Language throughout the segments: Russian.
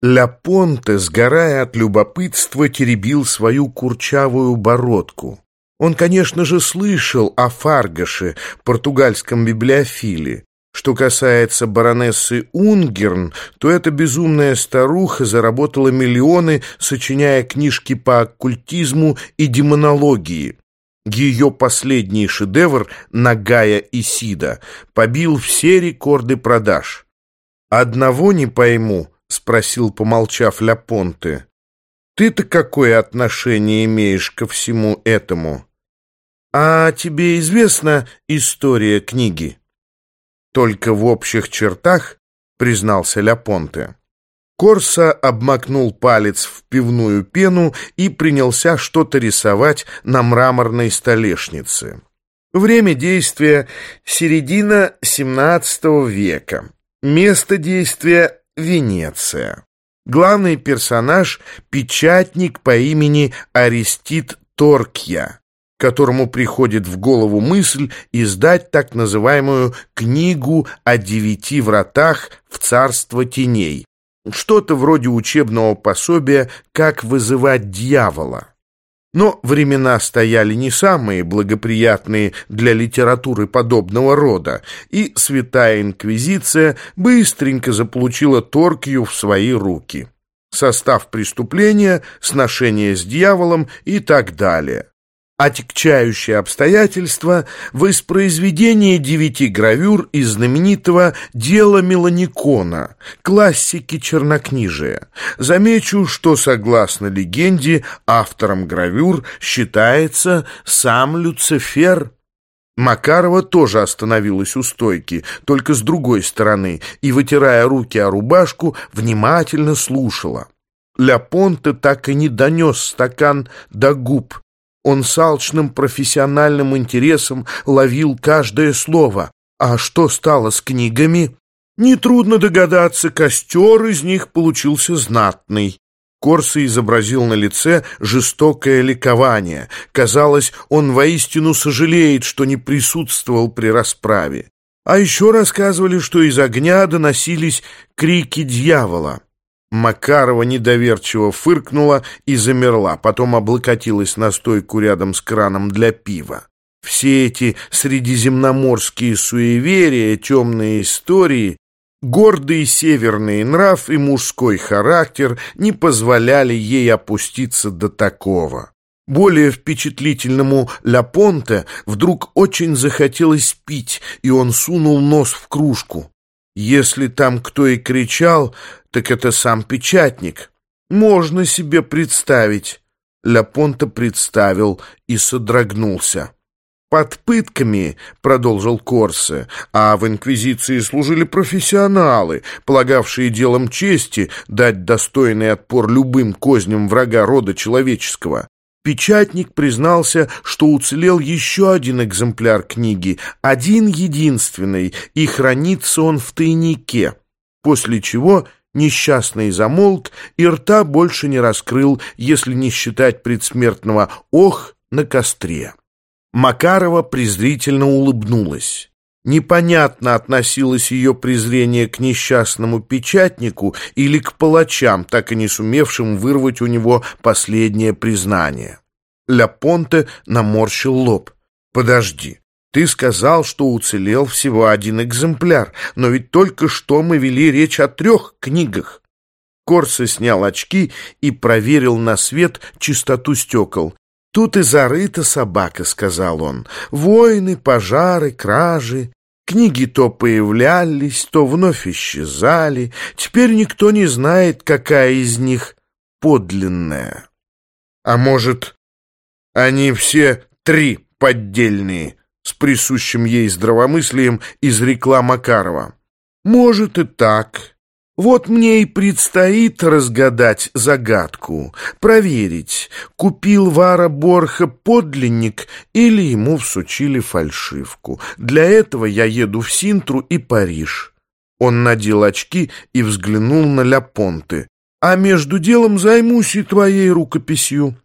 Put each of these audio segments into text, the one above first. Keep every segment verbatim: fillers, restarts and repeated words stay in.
Ля Понте, сгорая от любопытства, теребил свою курчавую бородку. Он, конечно же, слышал о Фаргаше, португальском библиофиле. Что касается баронессы Унгерн, то эта безумная старуха заработала миллионы, сочиняя книжки по оккультизму и демонологии. Ее последний шедевр «Нагая Исида» побил все рекорды продаж. «Одного не пойму», — спросил, помолчав, Ля Понте. «Ты-то какое отношение имеешь ко всему этому? А тебе известна история книги?» «Только в общих чертах», — признался Ля Понте. Корсо обмакнул палец в пивную пену и принялся что-то рисовать на мраморной столешнице. Время действия — середина семнадцатого века. Место действия — Венеция. Главный персонаж — печатник по имени Арестит Торкья, которому приходит в голову мысль издать так называемую «Книгу о девяти вратах в царство теней», что-то вроде учебного пособия «Как вызывать дьявола». Но времена стояли не самые благоприятные для литературы подобного рода, и Святая Инквизиция быстренько заполучила Торкью в свои руки. Состав преступления, сношение с дьяволом и так далее. Отягчающее обстоятельство — воспроизведение девяти гравюр из знаменитого «Дела Меланикона», классики чернокнижия. Замечу, что, согласно легенде, автором гравюр считается сам Люцифер. Макарова тоже остановилась у стойки, только с другой стороны, и, вытирая руки о рубашку, внимательно слушала. Ля Понте так и не донес стакан до губ. Он с алчным профессиональным интересом ловил каждое слово. А что стало с книгами? Нетрудно догадаться, костер из них получился знатный. Корсо изобразил на лице жестокое ликование. Казалось, он воистину сожалеет, что не присутствовал при расправе. А еще рассказывали, что из огня доносились крики дьявола. Макарова недоверчиво фыркнула и замерла, потом облокотилась на стойку рядом с краном для пива. Все эти средиземноморские суеверия, темные истории, гордый северный нрав и мужской характер не позволяли ей опуститься до такого. Более впечатлительному Ля Понте вдруг очень захотелось пить, и он сунул нос в кружку. Если там кто и кричал, так это сам печатник. Можно себе представить. Ля Понте представил и содрогнулся. «Под пытками, — продолжил Корсо, — а в инквизиции служили профессионалы, полагавшие делом чести дать достойный отпор любым козням врага рода человеческого. Печатник признался, что уцелел еще один экземпляр книги, один единственный, и хранится он в тайнике, после чего несчастный замолк и рта больше не раскрыл, если не считать предсмертного «ох» на костре». Макарова презрительно улыбнулась. Непонятно, относилось ее презрение к несчастному печатнику или к палачам, так и не сумевшим вырвать у него последнее признание. Ля Понте наморщил лоб. «Подожди, ты сказал, что уцелел всего один экземпляр, но ведь только что мы вели речь о трех книгах». Корсо снял очки и проверил на свет чистоту стекол. «Тут и зарыта собака», — сказал он. «Войны, пожары, кражи. Книги то появлялись, то вновь исчезали. Теперь никто не знает, какая из них подлинная». «А может, они все три поддельные?» — с присущим ей здравомыслием изрекла Макарова. «Может и так. Вот мне и предстоит разгадать загадку, проверить, купил Вара Борха подлинник или ему всучили фальшивку. Для этого я еду в Синтру и Париж». Он надел очки и взглянул на Ля Понте. «А между делом займусь и твоей рукописью».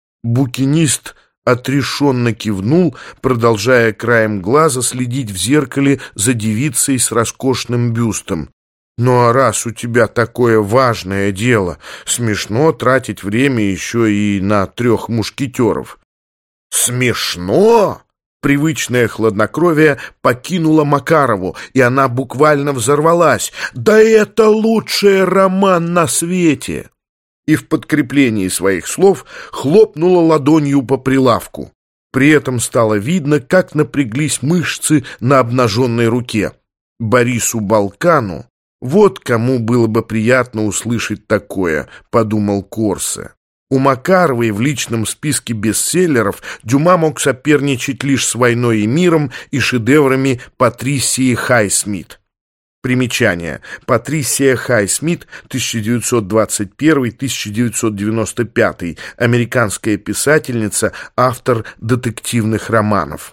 Букинист отрешенно кивнул, продолжая краем глаза следить в зеркале за девицей с роскошным бюстом. Ну а раз у тебя такое важное дело, смешно тратить время еще и на трех мушкетеров. Смешно? Привычное хладнокровие покинуло Макарову, и она буквально взорвалась. «Да это лучший роман на свете!» И в подкреплении своих слов хлопнула ладонью по прилавку. При этом стало видно, как напряглись мышцы на обнаженной руке. Борису Балкану, вот кому было бы приятно услышать такое, подумал Корсе. У Макаровой в личном списке бестселлеров Дюма мог соперничать лишь с «Войной и миром» и шедеврами Патрисии Хайсмит. Примечание. Патрисия Хайсмит, тысяча девятьсот двадцать первый — тысяча девятьсот девяносто пятый, американская писательница, автор детективных романов.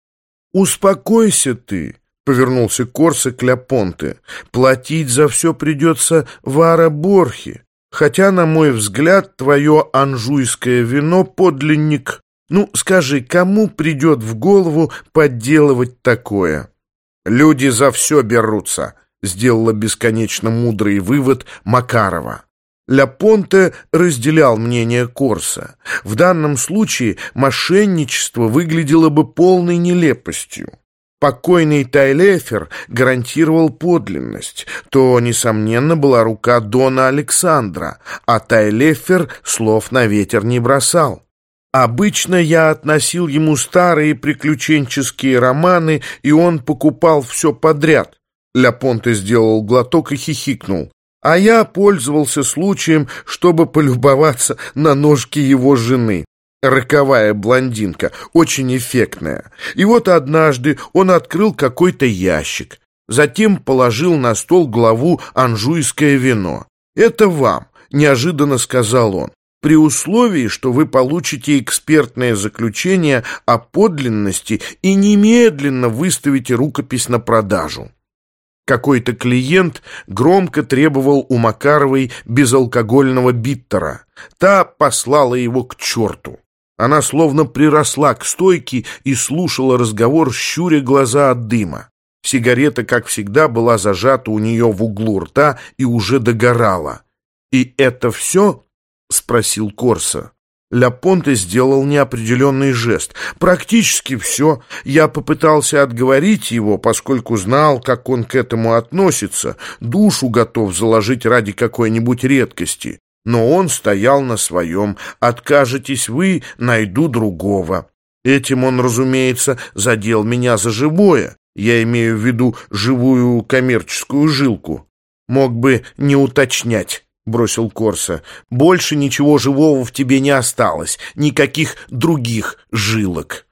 «Успокойся ты», — повернулся Корсе к Ля Понте. «Платить за все придется Вара Борхе. Хотя, на мой взгляд, твое анжуйское вино — подлинник. Ну, скажи, кому придет в голову подделывать такое?» «Люди за все берутся», — сделала бесконечно мудрый вывод Макарова. Ля Понте разделял мнение Корса. В данном случае мошенничество выглядело бы полной нелепостью. Покойный Тайлефер гарантировал подлинность. То, несомненно, была рука Дона Александра, а Тайлефер слов на ветер не бросал. Обычно я относил ему старые приключенческие романы, и он покупал все подряд. Ля Понте сделал глоток и хихикнул. А я пользовался случаем, чтобы полюбоваться на ножки его жены. Роковая блондинка, очень эффектная. И вот однажды он открыл какой-то ящик. Затем положил на стол главу «Анжуйское вино». «Это вам», — неожиданно сказал он, «при условии, что вы получите экспертное заключение о подлинности и немедленно выставите рукопись на продажу». Какой-то клиент громко требовал у Макаровой безалкогольного биттера. Та послала его к черту. Она словно приросла к стойке и слушала разговор, щуря глаза от дыма. Сигарета, как всегда, была зажата у нее в углу рта и уже догорала. «И это все?» — спросил Корса. Ля Понте сделал неопределенный жест. «Практически все. Я попытался отговорить его, поскольку знал, как он к этому относится. Душу готов заложить ради какой-нибудь редкости. Но он стоял на своем. Откажетесь вы, найду другого». Этим он, разумеется, задел меня за живое. Я имею в виду живую коммерческую жилку. Мог бы не уточнять. — бросил Корса. «Больше ничего живого в тебе не осталось, никаких других жилок».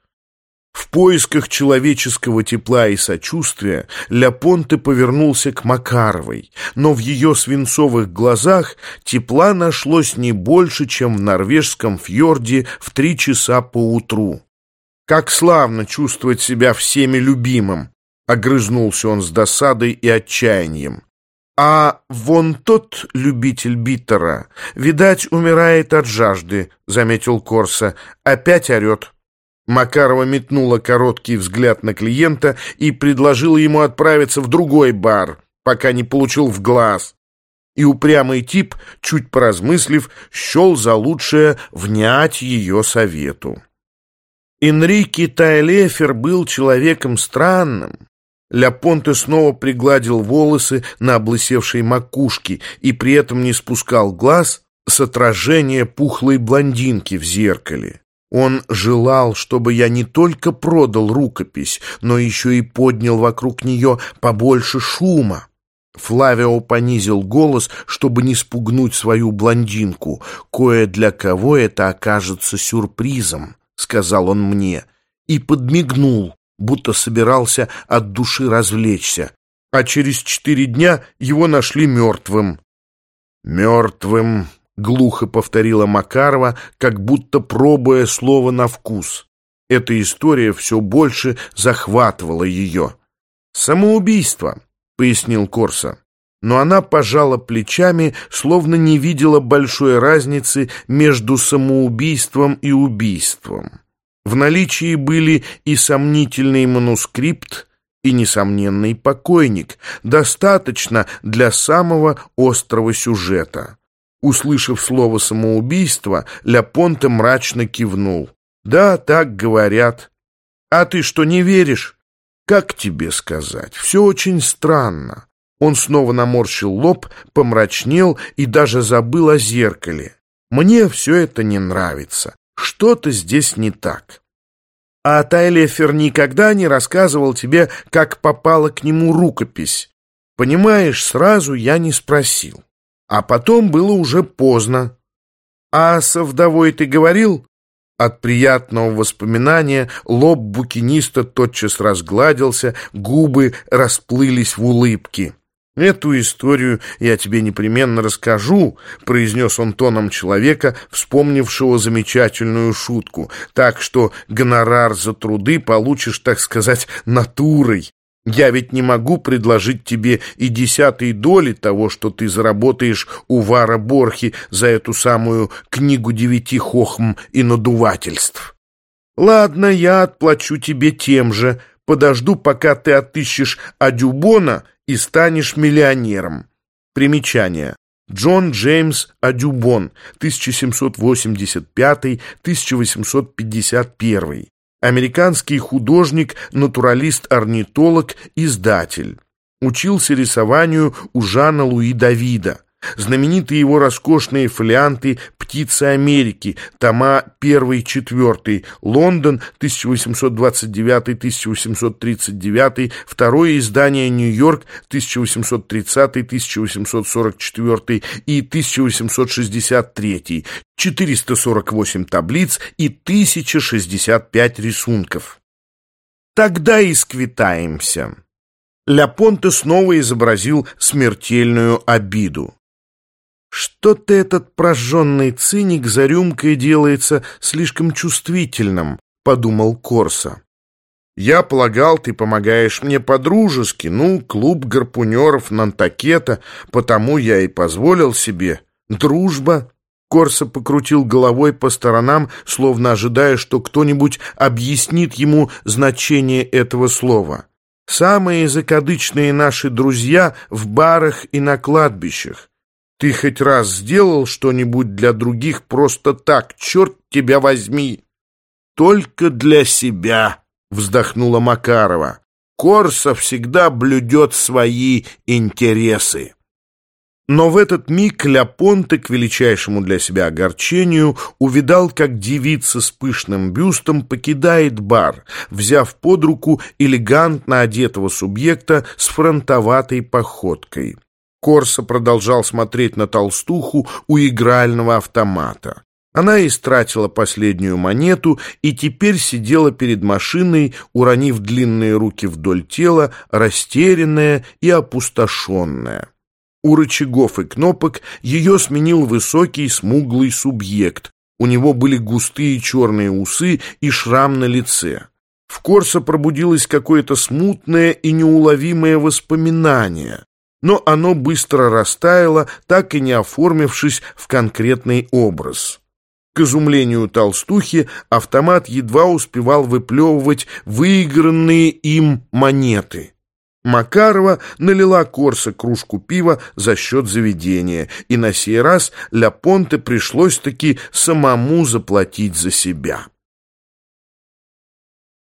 В поисках человеческого тепла и сочувствия Ля Понте повернулся к Макаровой, но в ее свинцовых глазах тепла нашлось не больше, чем в норвежском фьорде в три часа поутру. «Как славно чувствовать себя всеми любимым!» — огрызнулся он с досадой и отчаянием. «А вон тот любитель биттера, видать, умирает от жажды», — заметил Корса. «Опять орет». Макарова метнула короткий взгляд на клиента и предложила ему отправиться в другой бар, пока не получил в глаз. И упрямый тип, чуть поразмыслив, счел за лучшее внять ее совету. Энрике Тайлефер был человеком странным. Ля Понте снова пригладил волосы на облысевшей макушке и при этом не спускал глаз с отражения пухлой блондинки в зеркале. Он желал, чтобы я не только продал рукопись, но еще и поднял вокруг нее побольше шума. Флавио понизил голос, чтобы не спугнуть свою блондинку. «Кое для кого это окажется сюрпризом», — сказал он мне, и подмигнул, будто собирался от души развлечься. А через четыре дня его нашли мертвым. «Мертвым», — глухо повторила Макарова, как будто пробуя слово на вкус. Эта история все больше захватывала ее. «Самоубийство», — пояснил Корса. Но она пожала плечами, словно не видела большой разницы между самоубийством и убийством. В наличии были и сомнительный манускрипт, и несомненный покойник. Достаточно для самого острого сюжета». Услышав слово «самоубийство», Ля Понте мрачно кивнул. «Да, так говорят. А ты что, не веришь?» «Как тебе сказать? Все очень странно». Он снова наморщил лоб, помрачнел и даже забыл о зеркале. «Мне все это не нравится. Что-то здесь не так». «А Тайлефер никогда не рассказывал тебе, как попала к нему рукопись?» «Понимаешь, сразу я не спросил. А потом было уже поздно». «А со вдовой ты говорил?» От приятного воспоминания лоб букиниста тотчас разгладился, губы расплылись в улыбке. «Эту историю я тебе непременно расскажу», — произнес он тоном человека, вспомнившего замечательную шутку, «так что гонорар за труды получишь, так сказать, натурой. Я ведь не могу предложить тебе и десятой доли того, что ты заработаешь у Вара Борхи за эту самую книгу девяти хохм и надувательств. Ладно, я отплачу тебе тем же, подожду, пока ты отыщешь Адюбона и станешь миллионером». Примечание. Джон Джеймс Адюбон, тысяча семьсот восемьдесят пятый — тысяча восемьсот пятьдесят первый. Американский художник, натуралист-орнитолог, издатель. Учился рисованию у Жана Луи Давида. Знаменитые его роскошные фолианты «Птицы Америки», тома один-четыре, Лондон, тысяча восемьсот двадцать девятый — тысяча восемьсот тридцать девятый, второе издание Нью-Йорк, тысяча восемьсот тридцатый — тысяча восемьсот сорок четвёртый и тысяча восемьсот шестьдесят третий, четыреста сорок восемь таблиц и тысяча шестьдесят пять рисунков. «Тогда и сквитаемся». Ля Понте снова изобразил смертельную обиду. «Что-то этот прожженный циник за рюмкой делается слишком чувствительным», — подумал Корсо. «Я полагал, ты помогаешь мне по-дружески, ну, клуб гарпунеров Нантакета, потому я и позволил себе. Дружба». Корсо покрутил головой по сторонам, словно ожидая, что кто-нибудь объяснит ему значение этого слова. «Самые закадычные наши друзья в барах и на кладбищах. Ты хоть раз сделал что-нибудь для других просто так, черт тебя возьми?» «Только для себя», — вздохнула Макарова. «Корсо всегда блюдет свои интересы». Но в этот миг Ля Понте, к величайшему для себя огорчению, увидал, как девица с пышным бюстом покидает бар, взяв под руку элегантно одетого субъекта с фронтоватой походкой. Корсо продолжал смотреть на толстуху у игрального автомата. Она истратила последнюю монету и теперь сидела перед машиной, уронив длинные руки вдоль тела, растерянная и опустошенная. У рычагов и кнопок ее сменил высокий смуглый субъект. У него были густые черные усы и шрам на лице. В Корсо пробудилось какое-то смутное и неуловимое воспоминание, но оно быстро растаяло, так и не оформившись в конкретный образ. К изумлению толстухи автомат едва успевал выплевывать выигранные им монеты. Макарова налила Корсо кружку пива за счет заведения, и на сей раз Ля Понте пришлось-таки самому заплатить за себя.